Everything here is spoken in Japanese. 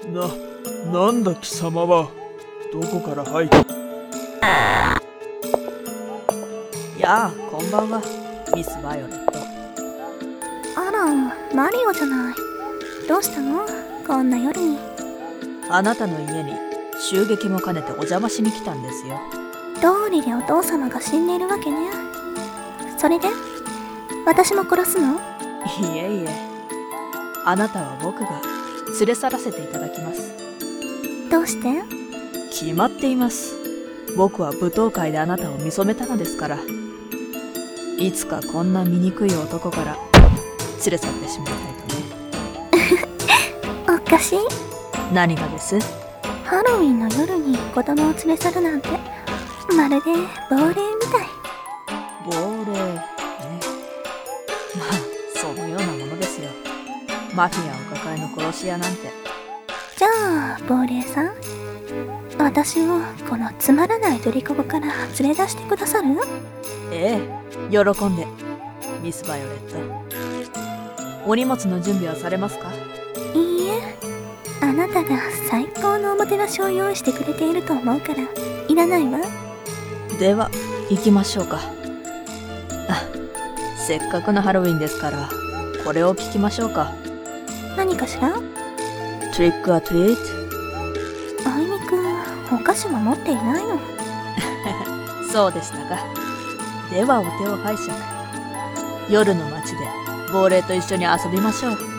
なんだ貴様は。どこから入った？ やあ、こんばんは、ミス・バイオレット。 あら、マリオじゃない。どうしたの？こんな夜に。 あなたの家に襲撃も兼ねてお邪魔しに来たんですよ。 道理でお父様が死んでいるわけね。それで私も殺すの？ いえいえ、あなたは僕が連れ去らせていただきます。 どうして？ 決まっています。僕は舞踏会であなたを見初めたのですから。いつかこんな醜い男から連れ去ってしまいたいとね。 おかしい。 何がです？ ハロウィンの夜に子供を連れ去るなんて、まるで亡霊みたい。 亡霊ね。まあそのようなものですよ。マフィアを抱えの殺し屋なんて。 じゃあ亡霊さん、私をこのつまらない鳥かごから連れ出してくださる？ ええ、喜んで、ミス・バイオレット。お荷物の準備はされますか？ いいえ、あなたが最高のおもてなしを用意してくれていると思うからいらないわ。 では行きましょうか。あ、せっかくのハロウィンですからこれを聞きましょうか。 何かしら？ トリックアトリート。 あいにくお菓子も持っていないの。 そうでしたか。ではお手を拝借。夜の街で亡霊と一緒に遊びましょう。